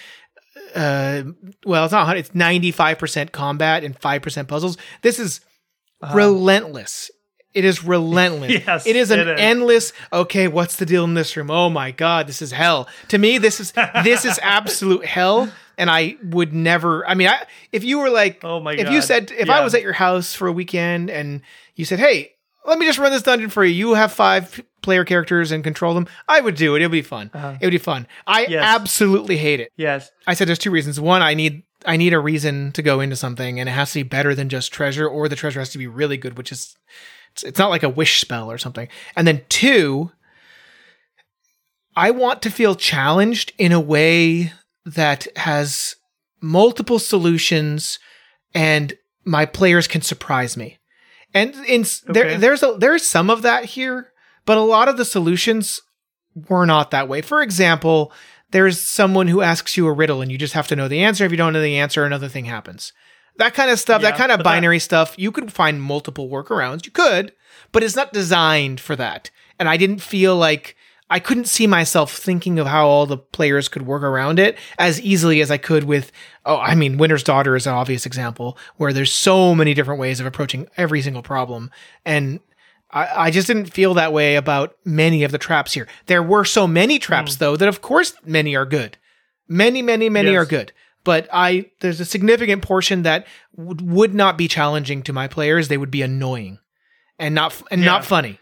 Uh, well, it's not one hundred, it's ninety-five percent combat and five percent puzzles. This is relentless. It is relentless. Yes, it is an it is. endless, okay, what's the deal in this room? Oh my God, this is hell. To me, this is this is absolute hell. And I would never, I mean, I, if you were like, Oh my if you God. said, if I Yeah. was at your house for a weekend and you said, hey, let me just run this dungeon for you. You have five player characters and control them. I would do it. It would be fun. It would be fun. I Yes. absolutely hate it. Yes. I said there's two reasons. One, I need I need a reason to go into something, and it has to be better than just treasure, or the treasure has to be really good, which is it's, it's not like a wish spell or something. And then two, I want to feel challenged in a way that has multiple solutions, and my players can surprise me. And in there, Okay. there's a, there's some of that here, but a lot of the solutions were not that way. For example, there's someone who asks you a riddle and you just have to know the answer. If you don't know the answer, another thing happens. That kind of stuff, Yeah, that kind of but that- binary stuff, you could find multiple workarounds. You could, but it's not designed for that. And I didn't feel like I couldn't see myself thinking of how all the players could work around it as easily as I could with, oh, I mean, Winter's Daughter is an obvious example where there's so many different ways of approaching every single problem. And I, I just didn't feel that way about many of the traps here. There were so many traps, though, that of course many are good. Many, many, many Yes. are good. But I there's a significant portion that would, would not be challenging to my players. They would be annoying and not and Yeah. not funny.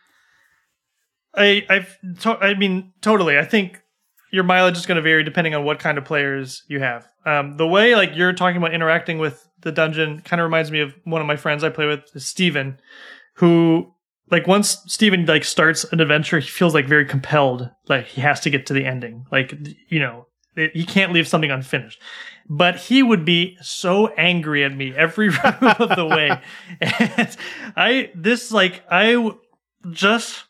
I I've to- I mean totally. I think your mileage is going to vary depending on what kind of players you have. Um, the way like you're talking about interacting with the dungeon kind of reminds me of one of my friends I play with, Steven, who like once Steven like starts an adventure, he feels like very compelled, like he has to get to the ending. Like, you know, it, he can't leave something unfinished. But he would be so angry at me every room of the way. And I this like I w- just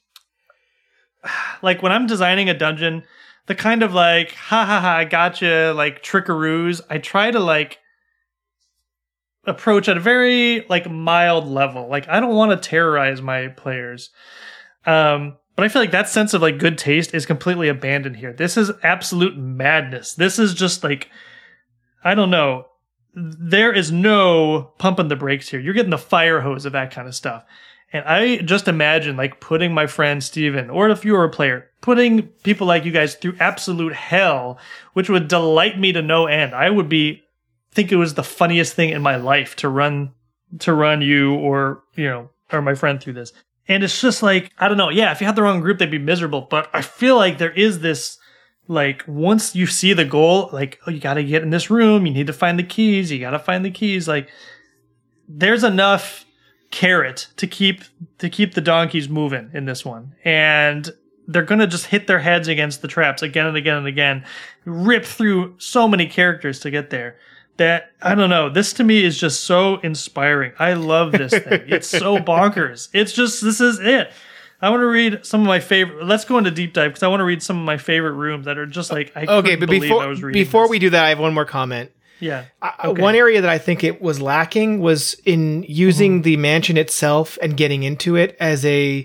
like when I'm designing a dungeon, the kind of like, ha ha ha, I gotcha, like trickaroos, I try to like approach at a very like mild level. Like I don't want to terrorize my players. Um, but I feel like that sense of like good taste is completely abandoned here. This is absolute madness. This is just like, I don't know. There is no pumping the brakes here. You're getting the fire hose of that kind of stuff. And I just imagine like putting my friend Steven, or if you were a player, putting people like you guys through absolute hell, which would delight me to no end. I would be, think it was the funniest thing in my life to run, to run you or, you know, or my friend through this. And it's just like, I don't know. Yeah, if you had the wrong group, they'd be miserable. But I feel like there is this, like, once you see the goal, like, oh, you got to get in this room. You need to find the keys. You got to find the keys. Like, there's enough carrot to keep to keep the donkeys moving in this one, and they're going to just hit their heads against the traps again and again and again, rip through so many characters to get there. That, I don't know, this to me is just so inspiring. I love this thing. It's so bonkers. It's just, this is it. I want to read some of my favorite, let's go into deep dive because I want to read some of my favorite rooms that are just like, I okay, couldn't but believe before, I was reading Before this. we do that, I have one more comment. Yeah. Uh, Okay. One area that I think it was lacking was in using Mm-hmm. the mansion itself and getting into it as a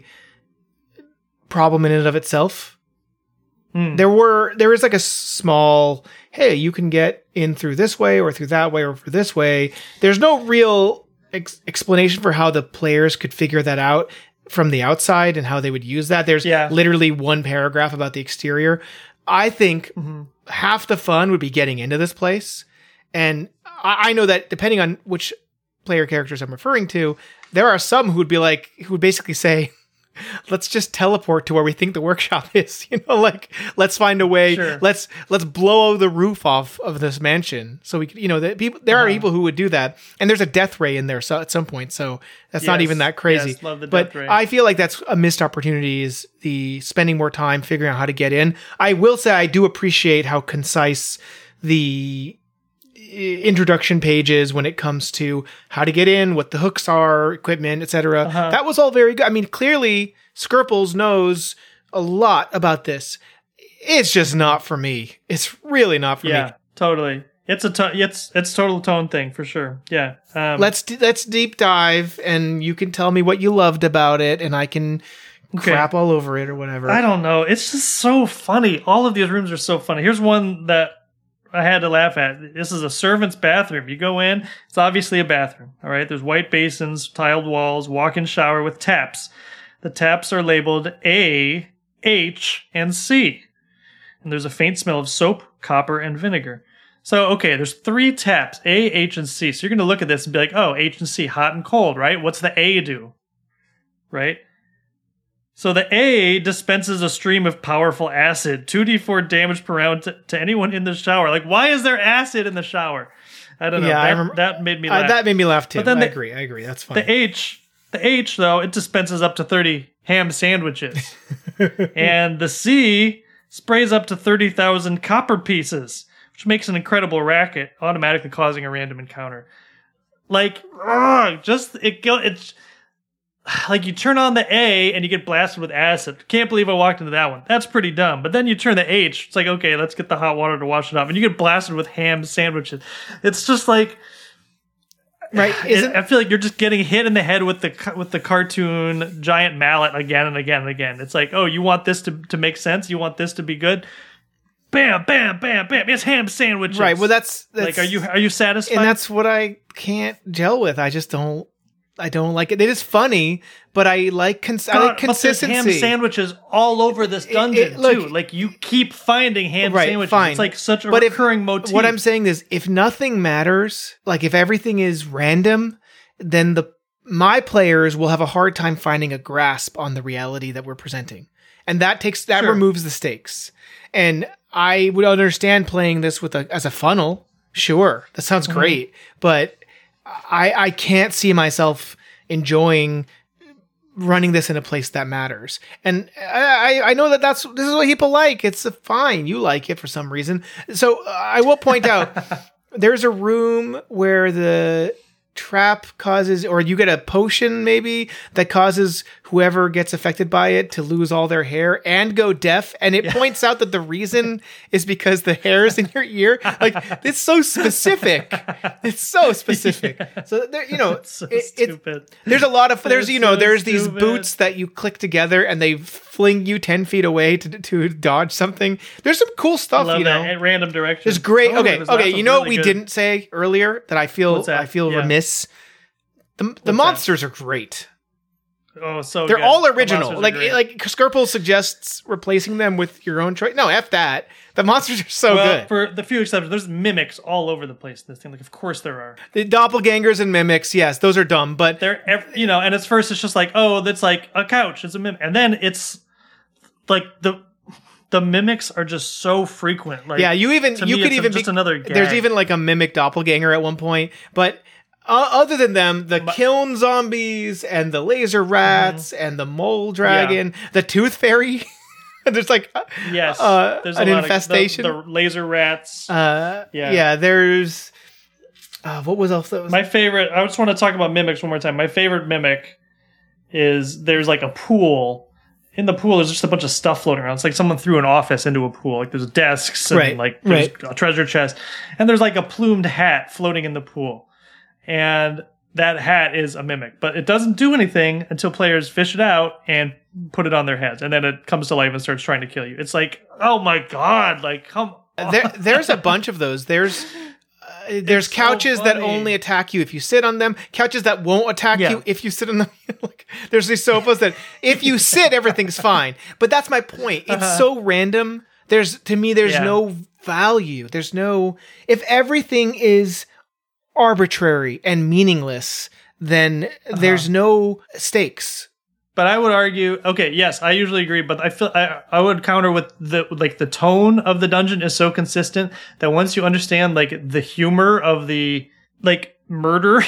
problem in and of itself. Mm. There were there is like a small, hey, you can get in through this way or through that way or through this way. There's no real ex- explanation for how the players could figure that out from the outside and how they would use that. There's Yeah. literally one paragraph about the exterior. I think Mm-hmm. half the fun would be getting into this place. And I, I know that depending on which player characters I'm referring to, there are some who would be like, who would basically say, let's just teleport to where we think the workshop is. You know, like, let's find a way. Sure. Let's let's blow the roof off of this mansion. So we, could, you know, the people. There are Uh-huh. people who would do that, and there's a death ray in there. So at some point, so that's not Yes. even that crazy. Yes, love the but death ray. I feel like that's a missed opportunity. Is the spending more time figuring out how to get in. I will say I do appreciate how concise the introduction pages when it comes to how to get in, what the hooks are, equipment, et cetera. Uh-huh. That was all very good. I mean, clearly Skirples knows a lot about this. It's just not for me. It's really not for Yeah, me. totally. It's a to- it's it's total tone thing for sure. Yeah. Um, Let's d- let's deep dive, and you can tell me what you loved about it, and I can Okay. crap all over it or whatever. I don't know. It's just so funny. All of these rooms are so funny. Here's one that I had to laugh at. This is a servant's bathroom. You go in, it's obviously a bathroom. All right. There's white basins, tiled walls, walk-in shower with taps. The taps are labeled A, H, and C. And there's a faint smell of soap, copper, and vinegar. So, okay, there's three taps, A, H, and C. So you're going to look at this and be like, oh, H and C, hot and cold, right? What's the A do? Right? So the A dispenses a stream of powerful acid, two d four damage per round to, to anyone in the shower. Like, why is there acid in the shower? I don't know. Yeah, I that, remember- that made me Uh, laugh. that made me laugh too. But then I the- agree. I agree. That's fine. The H, the H though, it dispenses up to thirty ham sandwiches, and the C sprays up to thirty thousand copper pieces, which makes an incredible racket, automatically causing a random encounter. Like, ugh, just it go it's like you turn on the A and you get blasted with acid. Can't believe I walked into that one. That's pretty dumb. But then you turn the H, it's like, okay, let's get the hot water to wash it off, and you get blasted with ham sandwiches. It's just like. right? Isn't I feel like you're just getting hit in the head with the ca- with the cartoon giant mallet again and again and again. It's like, oh, you want this to, to make sense? You want this to be good? Bam, bam, bam, bam. It's ham sandwiches. right? Well, that's, that's like, are you are you satisfied? and that's what I can't gel with. I just don't. I don't like it. It is funny, but I like cons- I God, like but there's consistency. ham sandwiches all over this dungeon it- look- too. Like you keep finding ham Right, sandwiches. fine. It's like such a But if- recurring motif. What I'm saying is, if nothing matters, like if everything is random, then the my players will have a hard time finding a grasp on the reality that we're presenting, and that takes that Sure. removes the stakes. And I would understand playing this with a as a funnel. Sure, that sounds Mm-hmm. great, but I I can't see myself enjoying running this in a place that matters. And I, I know that that's, this is what people like. It's fine. You like it for some reason. So uh, I will point out there's a room where the trap causes, or you get a potion maybe that causes whoever gets affected by it to lose all their hair and go deaf. And it points out that the reason is because the hair is in your ear. Like, it's so specific. It's so specific. So there, you know, It's so it- it's- stupid. there's a lot of there's It's you know so there's these stupid. boots that you click together and they fling you ten feet away to to dodge something. There's some cool I stuff, love you that know. at random direction. There's great. Oh, okay, there's okay. lots You of know what really we good- didn't say earlier that I feel What's that? I feel Yeah. remiss. The the that? monsters are great. Oh, so They're good. all The original. monsters are Like great. like Skirple suggests replacing them with your own choice. No, f that. The monsters are so well, good. for the few exceptions, there's mimics all over the place in this thing. Like, of course there are. The doppelgangers and mimics, yes, those are dumb. But They're, ev- you know, and at first it's just like, oh, that's like a couch. It's a mimic, and then it's like the the mimics are just so frequent. Like, yeah, you even to you me, could it's even just be, another. Gag. There's even like a mimic doppelganger at one point, but uh, other than them, the kiln zombies and the laser rats and the mole dragon, the tooth fairy. There's like Yes, uh, there's an a lot infestation. Of the, the laser rats. uh, yeah. yeah, there's uh, what was else? That was My favorite. I just want to talk about mimics one more time. My favorite mimic is there's like a pool. In the pool, there's just a bunch of stuff floating around. It's like someone threw an office into a pool. Like there's desks and Right, like there's right. a treasure chest, and there's like a plumed hat floating in the pool, and that hat is a mimic, but it doesn't do anything until players fish it out and put it on their heads, and then it comes to life and starts trying to kill you. It's like, oh my god, like come on. there, there's a bunch of those. There's uh, there's It's couches so that funny. only attack you if you sit on them. Couches that won't attack Yeah. you if you sit on them. Like, there's these sofas that if you sit, everything's fine. But that's my point. It's Uh-huh. so random. There's to me, there's Yeah. no value. There's no if everything is arbitrary and meaningless, then Uh-huh. there's no stakes. But I would argue, okay, yes, I usually agree, but I feel I, I would counter with the like the tone of the dungeon is so consistent that once you understand like the humor of the like murder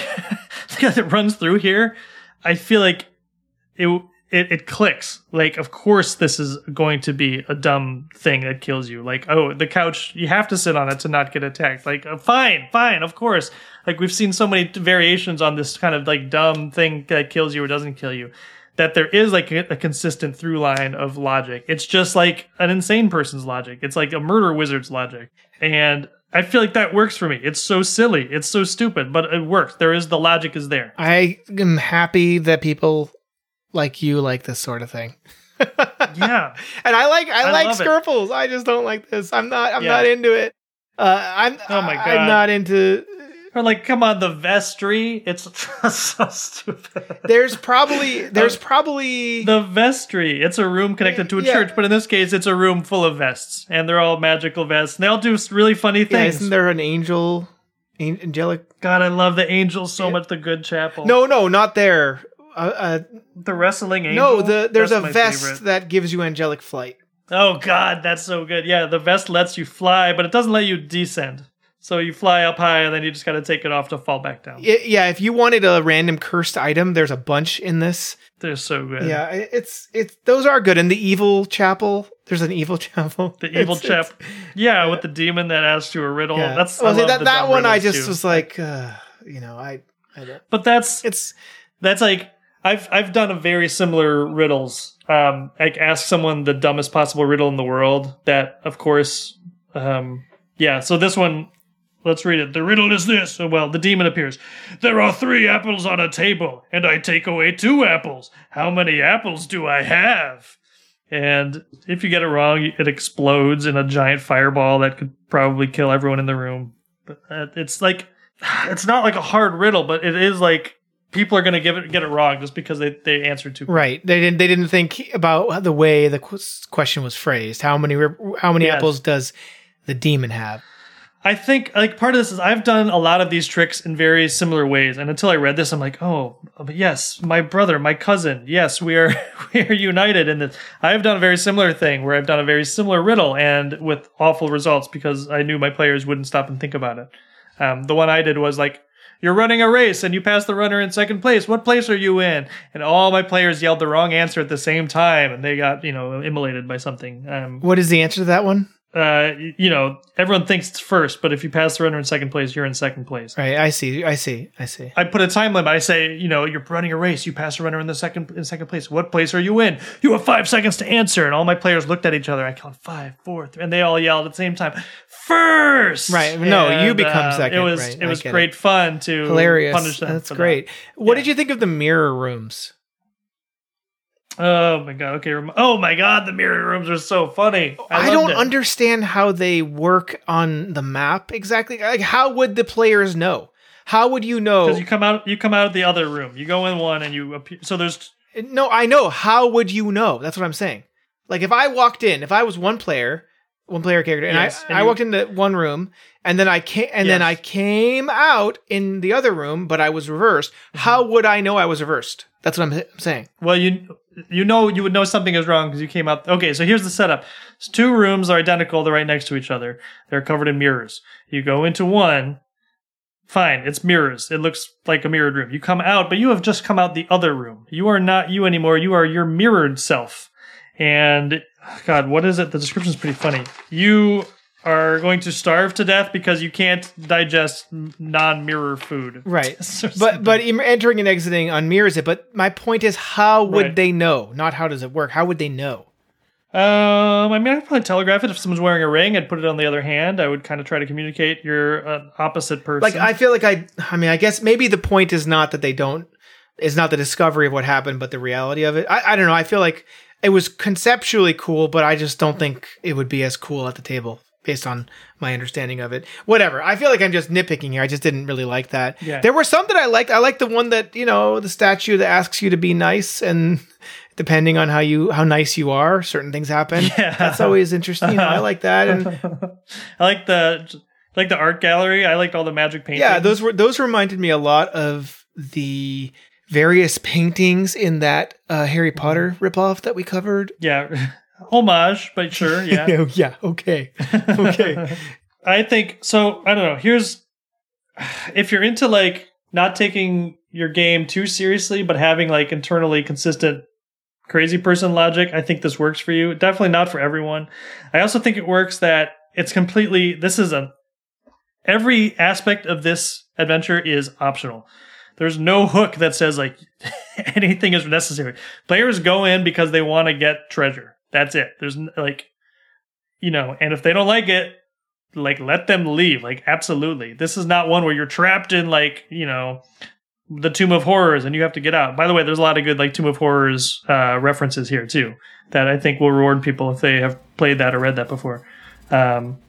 that runs through here, I feel like it, it it clicks. Like, of course, this is going to be a dumb thing that kills you. Like, oh, the couch, you have to sit on it to not get attacked. Like, uh, fine, fine, of course. Like, we've seen so many variations on this kind of like dumb thing that kills you or doesn't kill you, that there is like a, a consistent through line of logic. It's just like an insane person's logic. It's like a murder wizard's logic. And I feel like that works for me. It's so silly. It's so stupid, but it works. There is the logic is there. I am happy that people like you like this sort of thing. Yeah. And I like I, I like love it. Skirples. I just don't like this. I'm not I'm Yeah. not into it. Uh, I'm Oh my I'm God. not into. Or like, come on, the vestry. It's so stupid. There's probably there's probably The vestry. It's a room connected to a Yeah. church, but in this case, it's a room full of vests, and they're all magical vests. And they all do really funny yeah, things. isn't there an angel, an- angelic? God, I love the angels so much. The Good Chapel. No, no, not there. Uh, uh, the wrestling angel. no, the there's That's a my vest favorite. that gives you angelic flight. Oh God, that's so good. Yeah, the vest lets you fly, but it doesn't let you descend. So you fly up high, and then you just got to take it off to fall back down. I- yeah, if you wanted a random cursed item, there's a bunch in this. They're so good. Yeah, i- it's it's those are good. And the evil chapel, there's an evil chapel. The evil It's- chap. it's- Yeah, with the demon that asks you a riddle. Yeah. That's Well, I see, love that the that dumb one I riddles, just too. was like, uh, you know, I, I don't. But that's It's that's like I've I've done a very similar riddles. Um, like ask someone the dumbest possible riddle in the world. That of course, um, yeah. So this one, let's read it. The riddle is this. Oh, well, the demon appears. There are three apples on a table, and I take away two apples. How many apples do I have? And if you get it wrong, it explodes in a giant fireball that could probably kill everyone in the room. But uh, it's like it's not like a hard riddle, but it is like. People are going to give it get it wrong just because they, they answered too quick. right. They didn't they didn't think about the way the qu- question was phrased. How many rip- how many Yes. apples does the demon have? I think like part of this is I've done a lot of these tricks in very similar ways, and until I read this, I'm like, oh, but yes, my brother, my cousin, yes, we are we are united in this. I've done a very similar thing where I've done a very similar riddle and with awful results because I knew my players wouldn't stop and think about it. Um, the one I did was like, you're running a race and you pass the runner in second place. What place are you in? And all my players yelled the wrong answer at the same time, and they got you know immolated by something. Um, What is the answer to that one? uh, you know, everyone thinks it's first, but if you pass the runner in second place, you're in second place. Right. I see. I see. I see. I put a time limit. I say, you know, you're running a race. You pass a runner in the second in second place. What place are you in? You have five seconds to answer. And all my players looked at each other. I count five, four, three, and they all yelled at the same time, first. Right. No, you And, become uh, second. It was Right. it I was get great fun to Hilarious. punish them. That's for that. great. What Yeah. did you think of the mirror rooms? Oh my god. Okay. rem- Oh my god. The mirror rooms are so funny. I, I, loved don't it. understand how they work on the map exactly. Like, how would the players know? How would you know? Because you come out, you come out of the other room. You go in one, and you appear. So there's No, I know. How would you know? That's what I'm saying. Like, if I walked in, if I was one player, one player character, and Yes, I, and I you- walked into one room, and then I came, and then Yes. I came out in the other room, but I was reversed. Mm-hmm. How would I know I was reversed? That's what I'm I'm saying. well, you you know you would know something is wrong because you came out. Okay, so here's the setup. So two rooms are identical. They're right next to each other. They're covered in mirrors. You go into one. Fine, it's mirrors. It looks like a mirrored room. You come out, but you have just come out the other room. You are not you anymore. You are your mirrored self. And God, what is it? The description is pretty funny. You are going to starve to death because you can't digest non-mirror food. Right. but but entering and exiting on mirrors it. But my point is, how would right. they know? Not how does it work? How would they know? Um, I mean, I'd probably telegraph it. If someone's wearing a ring, I'd put it on the other hand. I would kind of try to communicate you're an opposite person. Like, I feel like I, I mean, I guess maybe the point is not that they don't, is not the discovery of what happened, but the reality of it. I, I don't know. I feel like it was conceptually cool, but I just don't think it would be as cool at the table based on my understanding of it. Whatever. I feel like I'm just nitpicking here. I just didn't really like that. Yeah. There were some that I liked. I liked the one that, you know, the statue that asks you to be nice, and depending on how you how nice you are, certain things happen. Yeah. That's always interesting. You know, I like that. And I like the like the art gallery. I liked all the magic paintings. Yeah, those were those reminded me a lot of the various paintings in that uh, Harry Potter ripoff that we covered. Yeah. Homage, but sure, yeah. yeah, okay. Okay. I think, so, I don't know, here's, if you're into, like, not taking your game too seriously, but having, like, internally consistent crazy person logic, I think this works for you. Definitely not for everyone. I also think it works that it's completely, this is a, every aspect of this adventure is optional. There's no hook that says, like, anything is necessary. Players go in because they want to get treasure. That's it. There's like, you know, and if they don't like it, like, let them leave. Like, absolutely. This is not one where you're trapped in, like, you know, the Tomb of Horrors and you have to get out. By the way, there's a lot of good, like, Tomb of Horrors uh, references here, too, that I think will reward people if they have played that or read that before. Um,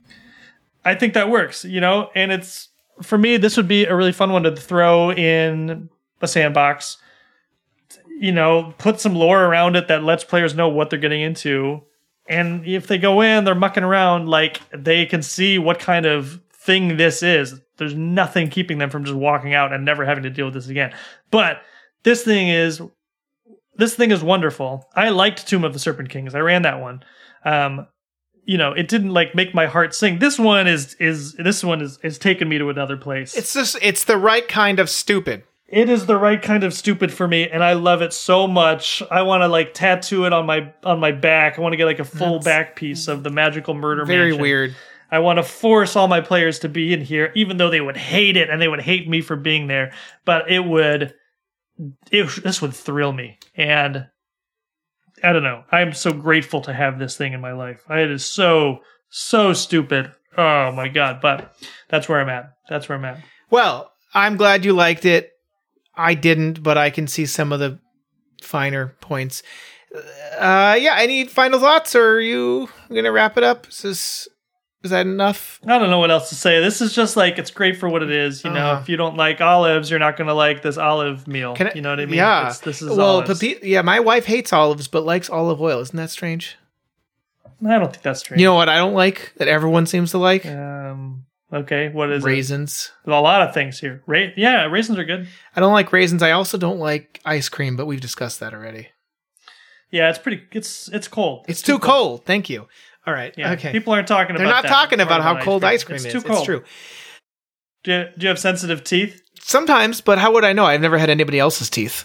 I think that works, you know, and it's, for me, this would be a really fun one to throw in a sandbox. You know, put some lore around it that lets players know what they're getting into. And if they go in, they're mucking around, like, they can see what kind of thing this is. There's nothing keeping them from just walking out and never having to deal with this again. But this thing is, this thing is wonderful. I liked Tomb of the Serpent Kings. I ran that one. Um, you know, it didn't, like, make my heart sing. This one is, is, this one is, is taking me to another place. It's just, it's the right kind of stupid. It is the right kind of stupid for me, and I love it so much. I want to, like, tattoo it on my on my back. I want to get, like, a full That's back piece of the Magical Murder very Mansion. Very weird. I want to force all my players to be in here, even though they would hate it, and they would hate me for being there. But it would, it, this would thrill me. And I don't know. I'm so grateful to have this thing in my life. It is so, so stupid. Oh, my God. But that's where I'm at. That's where I'm at. Well, I'm glad you liked it. I didn't, but I can see some of the finer points. Uh, yeah, any final thoughts, or are you going to wrap it up? Is this, is that enough? I don't know what else to say. This is just like, it's great for what it is. You know, uh, if you don't like olives, you're not going to like this olive meal. I, you know what I mean? Yeah. It's, this is well, papi- yeah, my wife hates olives, but likes olive oil. Isn't that strange? I don't think that's strange. You know what I don't like that everyone seems to like? Um... Okay, what is raisins? It? A lot of things here. Ra- yeah, raisins are good. I don't like raisins. I also don't like ice cream, but we've discussed that already. Yeah, it's pretty. It's it's cold. It's, it's too, too cold. cold. Thank you. All right. Yeah, okay. People aren't talking They're about. They're not talking about how cold ice cream, ice cream it's is. Too cold. It's true. Do you, do you have sensitive teeth? Sometimes, but how would I know? I've never had anybody else's teeth.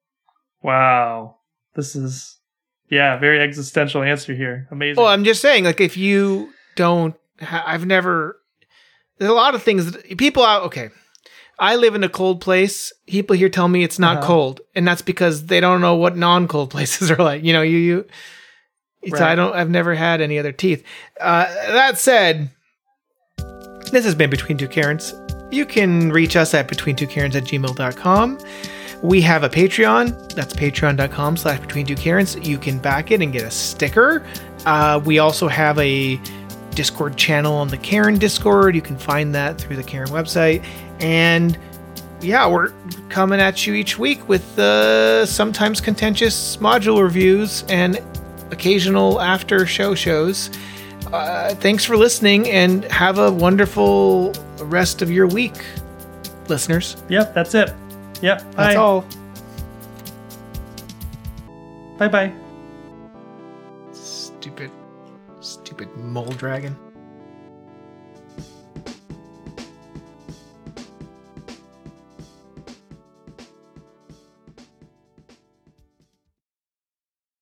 Wow, this is yeah, very existential answer here. Amazing. Well, I'm just saying, like, if you don't, ha- I've never. There's a lot of things that people out. Okay, I live in a cold place. People here tell me it's not uh-huh. cold, and that's because they don't know what non-cold places are like. You know, you you. Right. So I don't. I've never had any other teeth. Uh, that said, this has been Between Two Karens. You can reach us at between two karens at gmail dot com. We have a Patreon. That's patreon dot com slash between two karens. You can back it and get a sticker. Uh, we also have a Discord channel on the Karen Discord. You can find that through the Karen website. And yeah, we're coming at you each week with uh, sometimes contentious module reviews and occasional after show shows. Uh, thanks for listening, and have a wonderful rest of your week, listeners. Yep, that's it. Yep, that's bye. all. Bye bye. Stupid, stupid mole dragon.